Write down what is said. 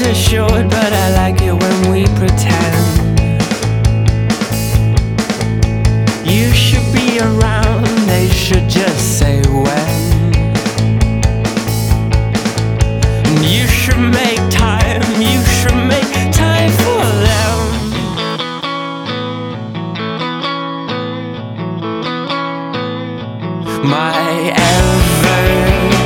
assured, but I like it when we pretend. You should be around, they should just say when. You should make time, you should make time for them. My ever